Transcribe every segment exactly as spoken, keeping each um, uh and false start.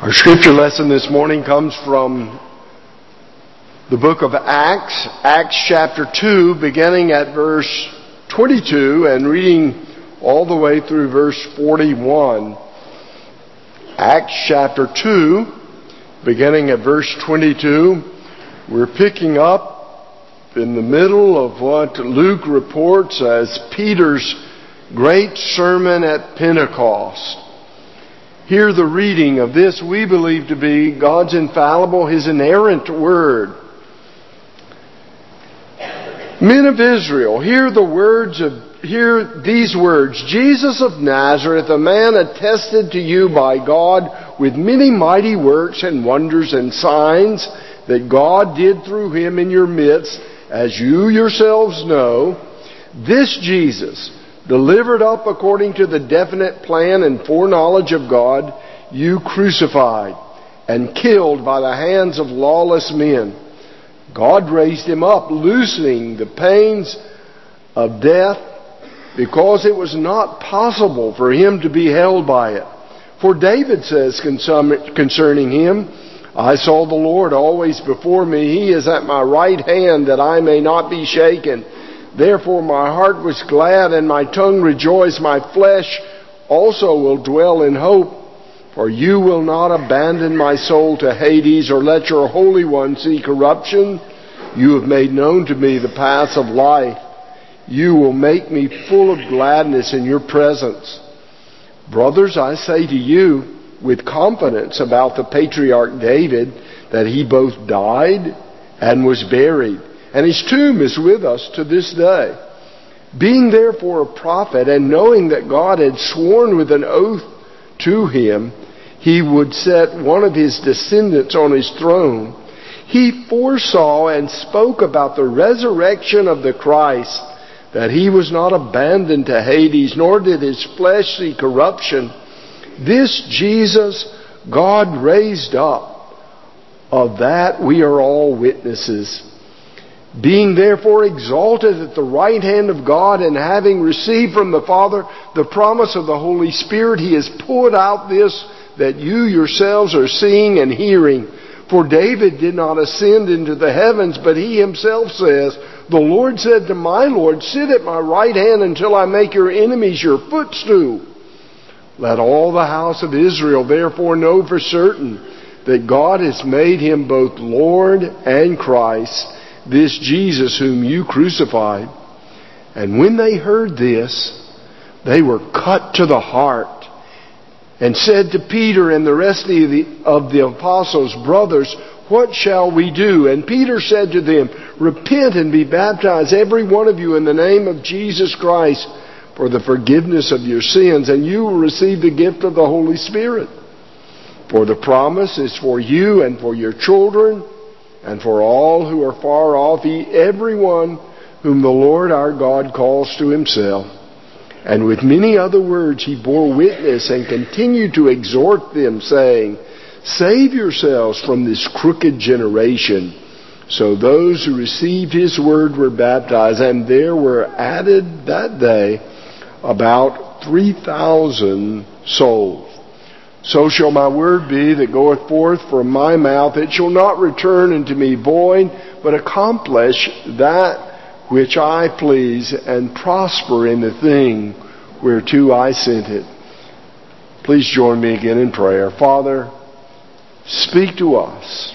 Our scripture lesson this morning comes from the book of Acts, Acts chapter two, beginning at verse twenty-two and reading all the way through verse forty-one. Acts chapter two, beginning at verse twenty-two, we're picking up in the middle of what Luke reports as Peter's great sermon at Pentecost. Hear the reading of this we believe to be God's infallible, His inerrant word. Men of Israel, hear the words of hear these words. Jesus of Nazareth, a man attested to you by God with many mighty works and wonders and signs that God did through him in your midst, as you yourselves know. This Jesus, delivered up according to the definite plan and foreknowledge of God, you crucified and killed by the hands of lawless men. God raised him up, loosening the pains of death, because it was not possible for him to be held by it. For David says concerning him, I saw the Lord always before me. He is at my right hand, that I may not be shaken. Therefore my heart was glad and my tongue rejoiced. My flesh also will dwell in hope. For you will not abandon my soul to Hades, or let your Holy One see corruption. You have made known to me the paths of life. You will make me full of gladness in your presence. Brothers, I say to you with confidence about the patriarch David, that he both died and was buried, and his tomb is with us to this day. Being therefore a prophet, and knowing that God had sworn with an oath to him, he would set one of his descendants on his throne. He foresaw and spoke about the resurrection of the Christ, that he was not abandoned to Hades, nor did his flesh see corruption. This Jesus God raised up, of that we are all witnesses. Being therefore exalted at the right hand of God, and having received from the Father the promise of the Holy Spirit, he has poured out this that you yourselves are seeing and hearing. For David did not ascend into the heavens, but he himself says, the Lord said to my Lord, sit at my right hand until I make your enemies your footstool. Let all the house of Israel therefore know for certain that God has made him both Lord and Christ, this Jesus whom you crucified. And when they heard this, they were cut to the heart, and said to Peter and the rest of the, of the apostles, brothers, what shall we do? And Peter said to them, repent and be baptized, every one of you, in the name of Jesus Christ, for the forgiveness of your sins, and you will receive the gift of the Holy Spirit. For the promise is for you and for your children, and for all who are far off, everyone whom the Lord our God calls to himself. And with many other words he bore witness and continued to exhort them, saying, save yourselves from this crooked generation. So those who received his word were baptized, and there were added that day about three thousand souls. So shall my word be that goeth forth from my mouth. It shall not return unto me void, but accomplish that which I please, and prosper in the thing whereto I sent it. Please join me again in prayer. Father, speak to us.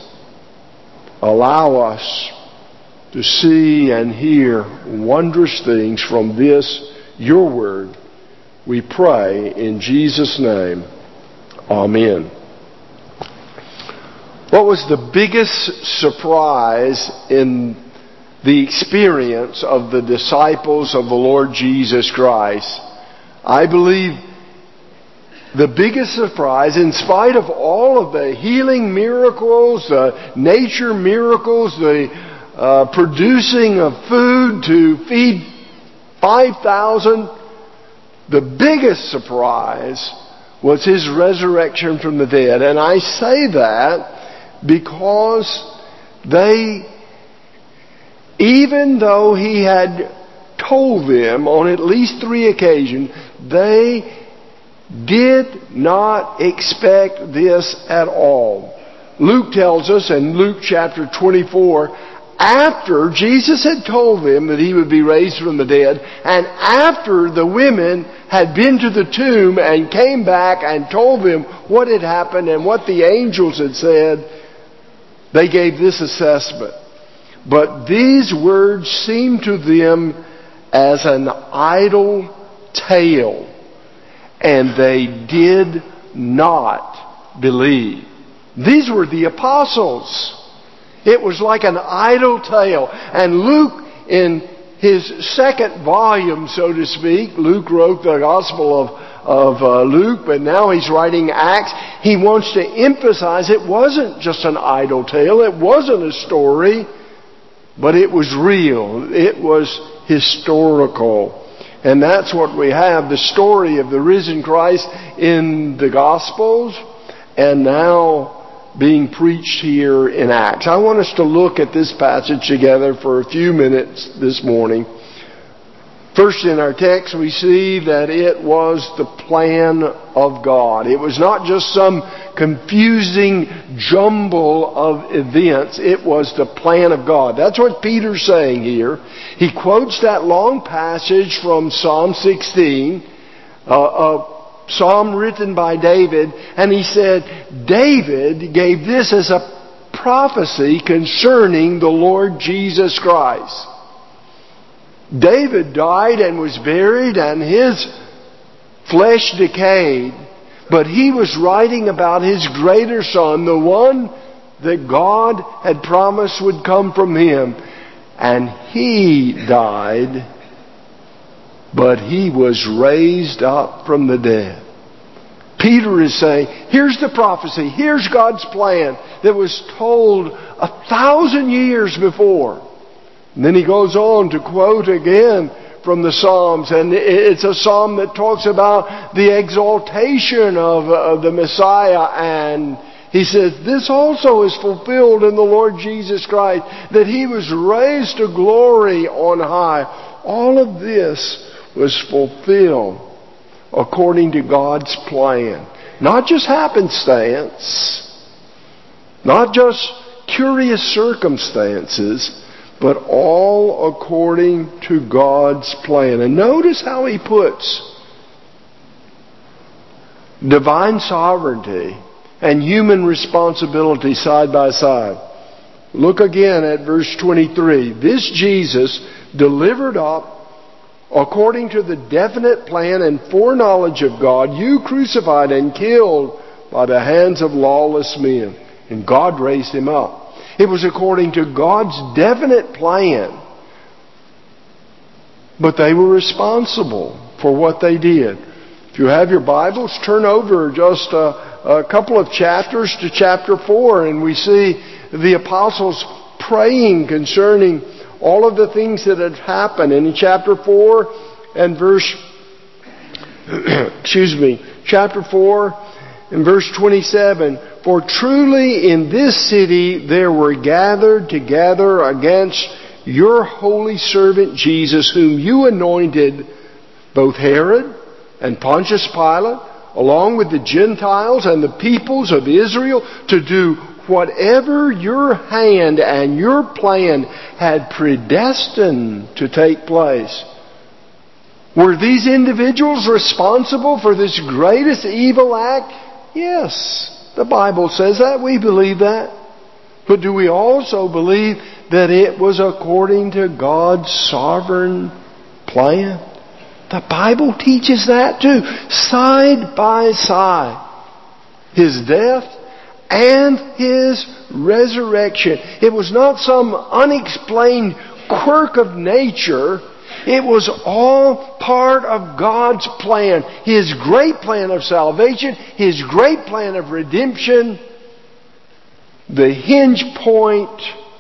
Allow us to see and hear wondrous things from this, your word. We pray in Jesus' name. Amen. What was the biggest surprise in the experience of the disciples of the Lord Jesus Christ? I believe the biggest surprise, in spite of all of the healing miracles, the nature miracles, the uh, producing of food to feed five thousand, the biggest surprise was his resurrection from the dead. And I say that because they, even though he had told them on at least three occasions, they did not expect this at all. Luke tells us in Luke chapter twenty-four, after Jesus had told them that He would be raised from the dead, and after the women had been to the tomb and came back and told them what had happened and what the angels had said, they gave this assessment. But these words seemed to them as an idle tale, and they did not believe. These were the apostles. It was like an idle tale. And Luke, in his second volume, so to speak, Luke wrote the Gospel of, of uh, Luke, but now he's writing Acts. He wants to emphasize it wasn't just an idle tale. It wasn't a story, but it was real. It was historical. And that's what we have, the story of the risen Christ in the Gospels, and now being preached here in Acts. I want us to look at this passage together for a few minutes this morning. First, in our text, we see that it was the plan of God. It was not just some confusing jumble of events. It was the plan of God. That's what Peter's saying here. He quotes that long passage from Psalm sixteen, uh, a psalm written by David, and he said, David gave this as a prophecy concerning the Lord Jesus Christ. David died and was buried, and his flesh decayed, but he was writing about his greater son, the one that God had promised would come from him. And he died, but he was raised up from the dead. Peter is saying, here's the prophecy, here's God's plan that was told a thousand years before. And then he goes on to quote again from the Psalms, and it's a psalm that talks about the exaltation of, of the Messiah, and he says, this also is fulfilled in the Lord Jesus Christ, that He was raised to glory on high. All of this was fulfilled according to God's plan. Not just happenstance, not just curious circumstances, but all according to God's plan. And notice how he puts divine sovereignty and human responsibility side by side. Look again at verse twenty-three. This Jesus delivered up according to the definite plan and foreknowledge of God, you crucified and killed by the hands of lawless men. And God raised Him up. It was according to God's definite plan. But they were responsible for what they did. If you have your Bibles, turn over just a, a couple of chapters to chapter four, and we see the apostles praying concerning all of the things that had happened. And in chapter four and verse, excuse me, chapter four and verse twenty-seven, for truly in this city there were gathered together against your holy servant Jesus, whom you anointed, both Herod and Pontius Pilate, along with the Gentiles and the peoples of Israel, to do whatever your hand and your plan had predestined to take place. Were these individuals responsible for this greatest evil act? Yes, the Bible says that. We believe that. But do we also believe that it was according to God's sovereign plan? The Bible teaches that too. Side by side. His death and His resurrection. It was not some unexplained quirk of nature. It was all part of God's plan. His great plan of salvation, His great plan of redemption. The hinge point,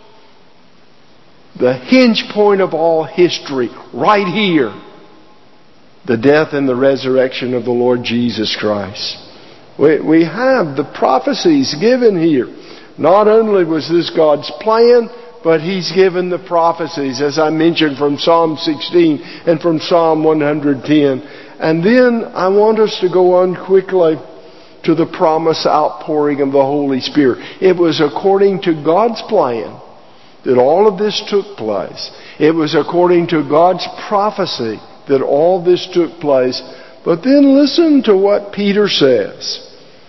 the hinge point of all history, right here. The death and the resurrection of the Lord Jesus Christ. We, we have the prophecies given here. Not only was this God's plan, but He's given the prophecies, as I mentioned, from Psalm sixteen and from Psalm one hundred ten. And then I want us to go on quickly to the promised outpouring of the Holy Spirit. It was according to God's plan that all of this took place. It was according to God's prophecy that all this took place. But then listen to what Peter says.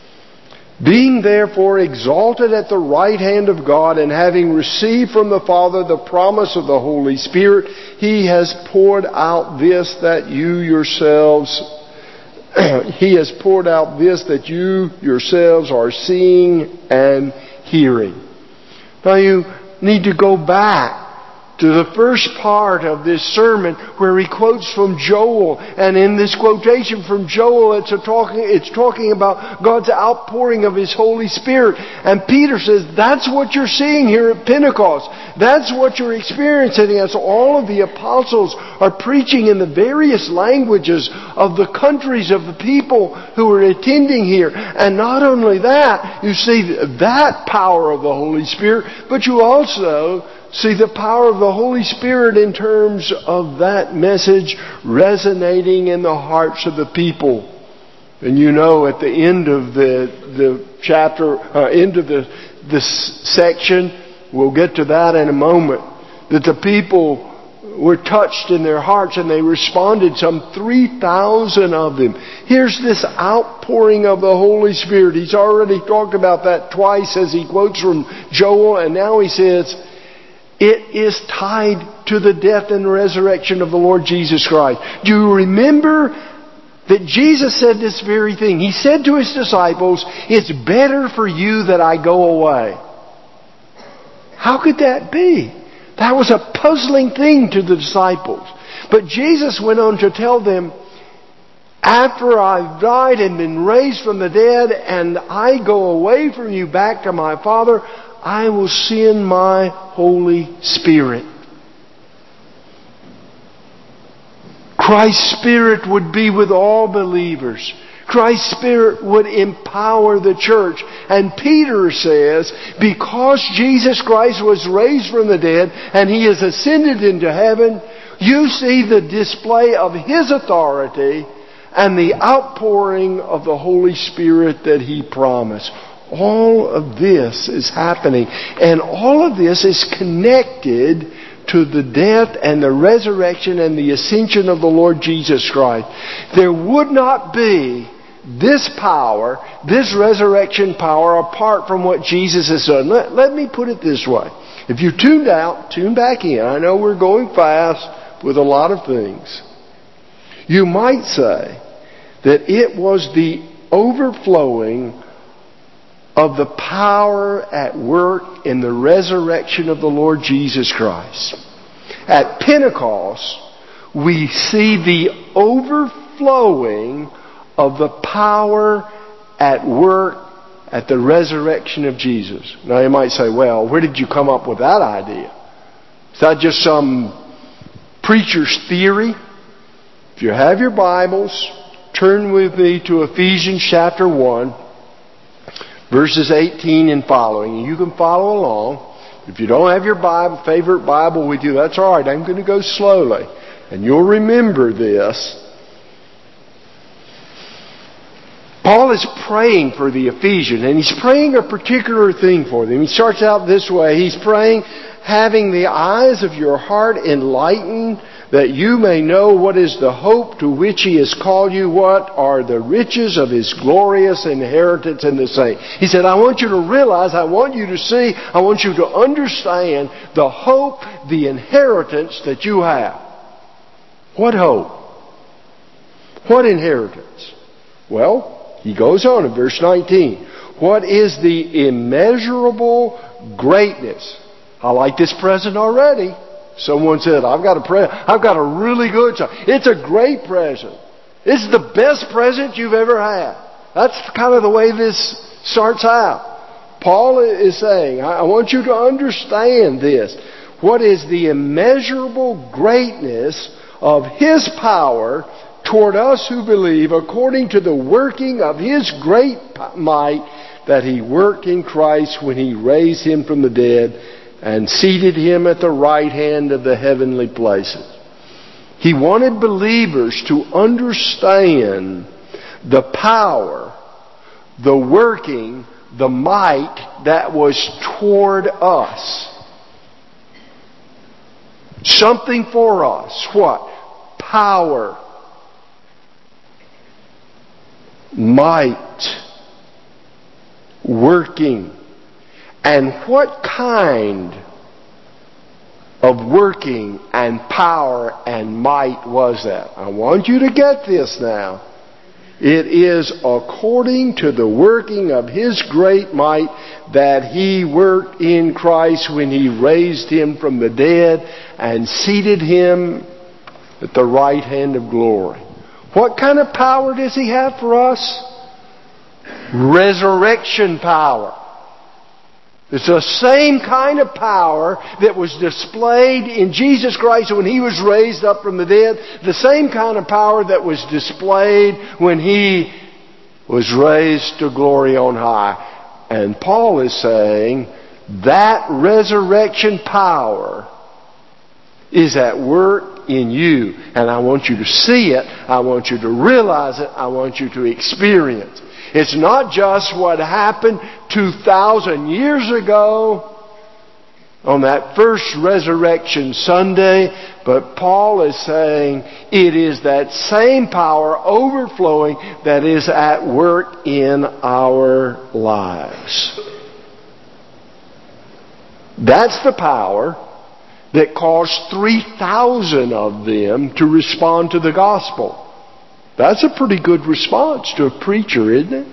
Being therefore exalted at the right hand of God, and having received from the Father the promise of the Holy Spirit, He has poured out this that you yourselves, He has poured out this that you yourselves are seeing and hearing. Now you need to go back to the first part of this sermon where he quotes from Joel. And in this quotation from Joel, it's, a talking, it's talking about God's outpouring of His Holy Spirit. And Peter says, that's what you're seeing here at Pentecost. That's what you're experiencing as all of the apostles are preaching in the various languages of the countries of the people who are attending here. And not only that, you see that power of the Holy Spirit, but you also see the power of the Holy Spirit in terms of that message resonating in the hearts of the people. And you know, at the end of the the chapter, uh, end of the this section, we'll get to that in a moment, that the people were touched in their hearts and they responded, some three thousand of them. Here's this outpouring of the Holy Spirit. He's already talked about that twice as he quotes from Joel, and now he says, it is tied to the death and resurrection of the Lord Jesus Christ. Do you remember that Jesus said this very thing? He said to His disciples, it's better for you that I go away. How could that be? That was a puzzling thing to the disciples. But Jesus went on to tell them, after I've died and been raised from the dead and I go away from you back to my Father, I will send my Holy Spirit. Christ's Spirit would be with all believers. Christ's Spirit would empower the church. And Peter says, because Jesus Christ was raised from the dead and He has ascended into heaven, you see the display of His authority and the outpouring of the Holy Spirit that He promised. All of this is happening. And all of this is connected to the death and the resurrection and the ascension of the Lord Jesus Christ. There would not be this power, this resurrection power, apart from what Jesus has done. Let, let me put it this way. If you tuned out, tune back in. I know we're going fast with a lot of things. You might say that it was the overflowing of the power at work in the resurrection of the Lord Jesus Christ. At Pentecost, we see the overflowing of the power at work at the resurrection of Jesus. Now you might say, well, where did you come up with that idea? Is that just some preacher's theory? If you have your Bibles, turn with me to Ephesians chapter one. Verses eighteen and following. You can follow along. If you don't have your Bible, favorite Bible with you, that's all right. I'm going to go slowly. And you'll remember this. Paul is praying for the Ephesians, and he's praying a particular thing for them. He starts out this way. He's praying, having the eyes of your heart enlightened, that you may know what is the hope to which He has called you, what are the riches of His glorious inheritance in the saints. He said, I want you to realize, I want you to see, I want you to understand the hope, the inheritance that you have. What hope? What inheritance? Well, he goes on in verse nineteen. What is the immeasurable greatness? I like this present already. Someone said, I've got a pre- I've got a really good time. It's a great present. It's the best present you've ever had. That's kind of the way this starts out. Paul is saying, I want you to understand this. What is the immeasurable greatness of His power toward us who believe, according to the working of His great might that He worked in Christ when He raised Him from the dead and seated him at the right hand of the heavenly places. He wanted believers to understand the power, the working, the might that was toward us. Something for us. What? Power. Might. Working. And what kind of working and power and might was that? I want you to get this now. It is according to the working of His great might that He worked in Christ when He raised Him from the dead and seated Him at the right hand of glory. What kind of power does He have for us? Resurrection power. It's the same kind of power that was displayed in Jesus Christ when He was raised up from the dead. The same kind of power that was displayed when He was raised to glory on high. And Paul is saying that resurrection power is at work in you. And I want you to see it. I want you to realize it. I want you to experience it. It's not just what happened two thousand years ago on that first resurrection Sunday, but Paul is saying it is that same power overflowing that is at work in our lives. That's the power that caused three thousand of them to respond to the gospel. That's a pretty good response to a preacher, isn't it?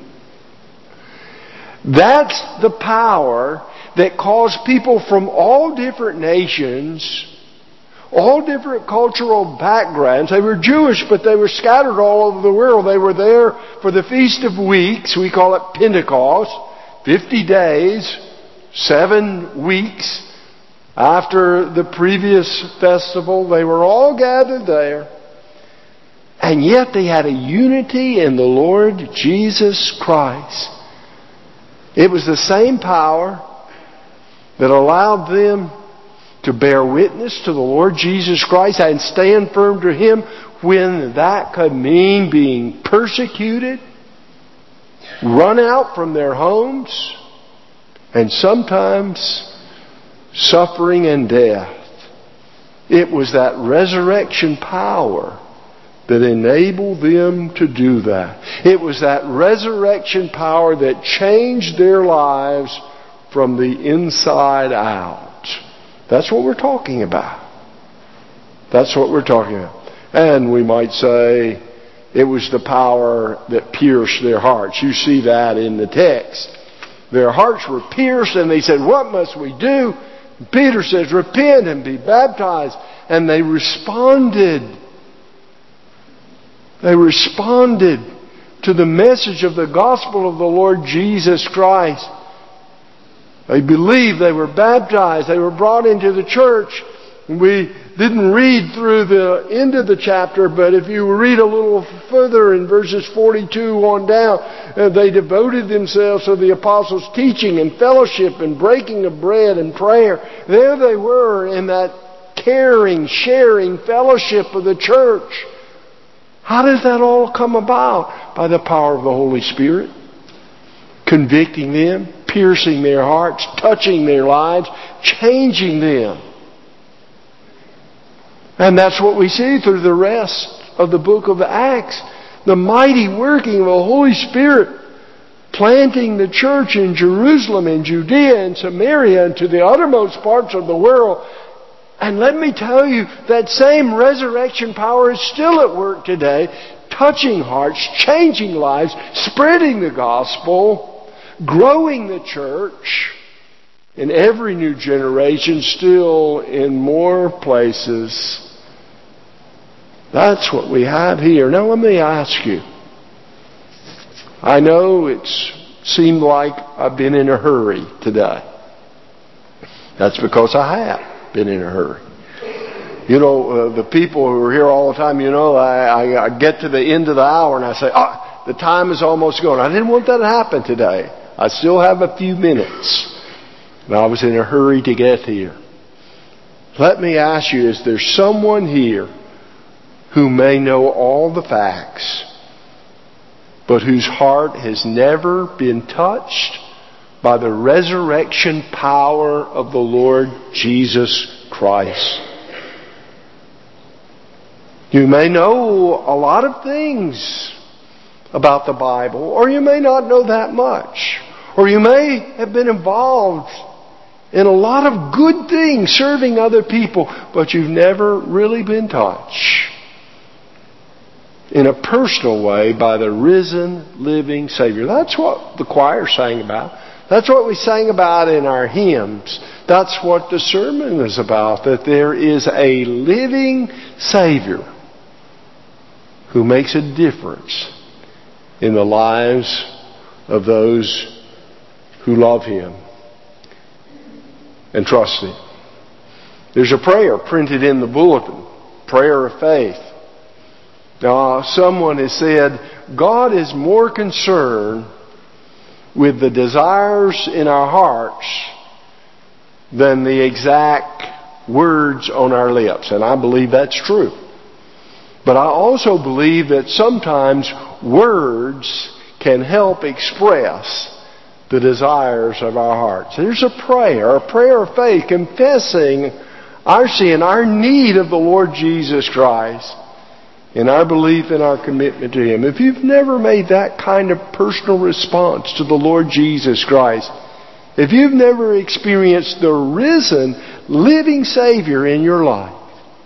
That's the power that caused people from all different nations, all different cultural backgrounds. They were Jewish, but they were scattered all over the world. They were there for the Feast of Weeks. We call it Pentecost. Fifty days, seven weeks after the previous festival. They were all gathered there. And yet they had a unity in the Lord Jesus Christ. It was the same power that allowed them to bear witness to the Lord Jesus Christ and stand firm to Him when that could mean being persecuted, run out from their homes, and sometimes suffering and death. It was that resurrection power that enabled them to do that. It was that resurrection power that changed their lives from the inside out. That's what we're talking about. That's what we're talking about. And we might say it was the power that pierced their hearts. You see that in the text. Their hearts were pierced and they said, "What must we do?" Peter says, "Repent and be baptized." And they responded. They responded to the message of the gospel of the Lord Jesus Christ. They believed, they were baptized, they were brought into the church. We didn't read through the end of the chapter, but if you read a little further in verses forty-two on down, uh, they devoted themselves to the apostles' teaching and fellowship and breaking of bread and prayer. There they were in that caring, sharing fellowship of the church. How does that all come about? By the power of the Holy Spirit. Convicting them, piercing their hearts, touching their lives, changing them. And that's what we see through the rest of the book of Acts. The mighty working of the Holy Spirit planting the church in Jerusalem and Judea and Samaria and to the uttermost parts of the world. And let me tell you, that same resurrection power is still at work today, touching hearts, changing lives, spreading the gospel, growing the church in every new generation, still in more places. That's what we have here. Now let me ask you. I know it's seemed like I've been in a hurry today. That's because I have been in a hurry. You know, uh, the people who are here all the time, you know, I, I, I get to the end of the hour and I say, oh, the time is almost gone. I didn't want that to happen today. I still have a few minutes. And I was in a hurry to get here. Let me ask you, is there someone here who may know all the facts, but whose heart has never been touched by the resurrection power of the Lord Jesus Christ? You may know a lot of things about the Bible, or you may not know that much. Or you may have been involved in a lot of good things, serving other people, but you've never really been touched in a personal way by the risen, living Savior. That's what the choir sang about. That's what we sang about in our hymns. That's what the sermon is about, that there is a living Savior who makes a difference in the lives of those who love Him and trust Him. There's a prayer printed in the bulletin, prayer of faith. Now, someone has said, God is more concerned with the desires in our hearts than the exact words on our lips. And I believe that's true. But I also believe that sometimes words can help express the desires of our hearts. There's a prayer, a prayer of faith, confessing our sin, our need of the Lord Jesus Christ, and our belief in our commitment to Him. If you've never made that kind of personal response to the Lord Jesus Christ, if you've never experienced the risen, living Savior in your life,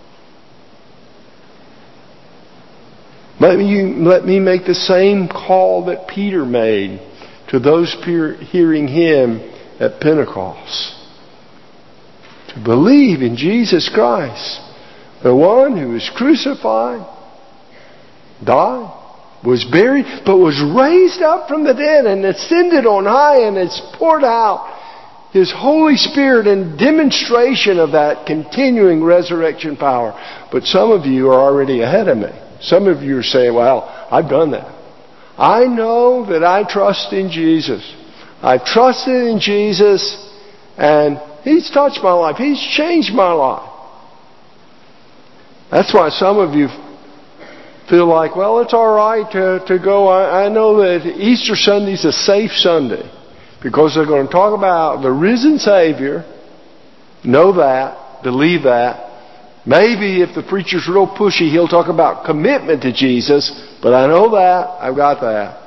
let me, let me make the same call that Peter made to those hearing him at Pentecost. To believe in Jesus Christ, the one who was crucified, died, was buried, but was raised up from the dead and ascended on high, and has poured out His Holy Spirit in demonstration of that continuing resurrection power. But some of you are already ahead of me. Some of you are saying, well, I've done that. I know that I trust in Jesus. I've trusted in Jesus, and He's touched my life. He's changed my life. That's why some of you feel like, well, it's all right to, to go. I, I know that Easter Sunday's a safe Sunday because they're going to talk about the risen Savior. Know that. Believe that. Maybe if the preacher's real pushy, he'll talk about commitment to Jesus, but I know that. I've got that.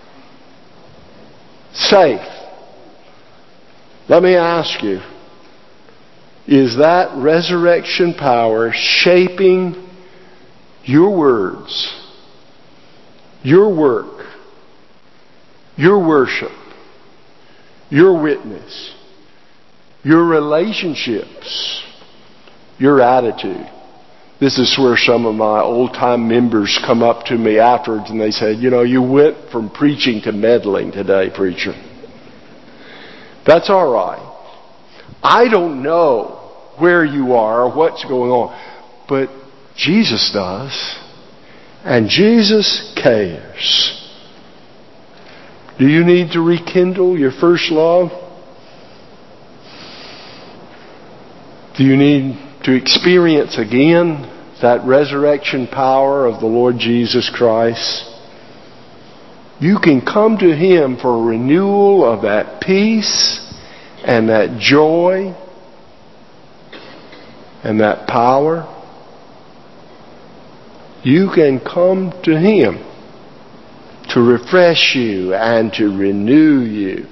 Safe. Let me ask you, is that resurrection power shaping your words, your work, your worship, your witness, your relationships, your attitude? This is where some of my old-time members come up to me afterwards and they said, you know, you went from preaching to meddling today, preacher. That's all right. I don't know where you are or what's going on, but Jesus does, and Jesus cares. Do you need to rekindle your first love? Do you need to experience again that resurrection power of the Lord Jesus Christ? You can come to Him for a renewal of that peace and that joy and that power. You can come to Him to refresh you and to renew you,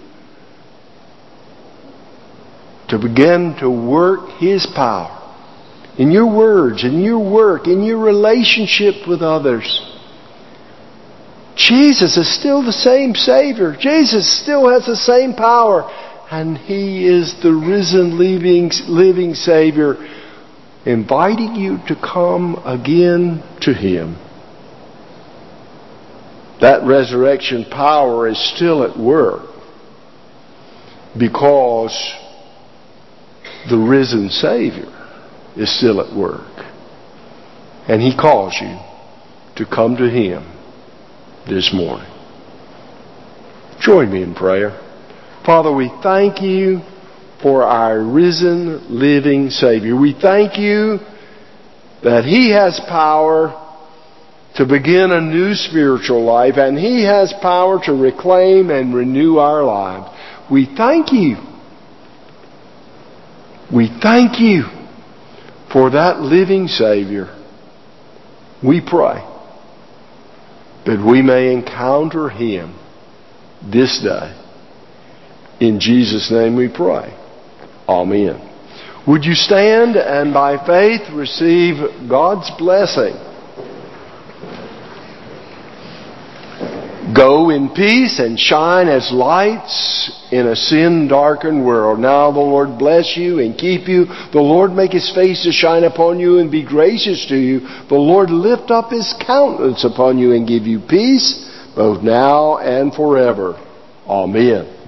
to begin to work His power in your words, in your work, in your relationship with others. Jesus is still the same Savior. Jesus still has the same power. And He is the risen, living, living Savior, inviting you to come again to Him. That resurrection power is still at work because the risen Savior is still at work. And He calls you to come to Him this morning. Join me in prayer. Father, we thank You for our risen, living Savior. We thank you that He has power to begin a new spiritual life, and He has power to reclaim and renew our lives. We thank you. We thank you for that living Savior. We pray that we may encounter Him this day. In Jesus' name we pray. Amen. Would you stand and by faith receive God's blessing? Go in peace and shine as lights in a sin-darkened world. Now the Lord bless you and keep you. The Lord make His face to shine upon you and be gracious to you. The Lord lift up His countenance upon you and give you peace, both now and forever. Amen.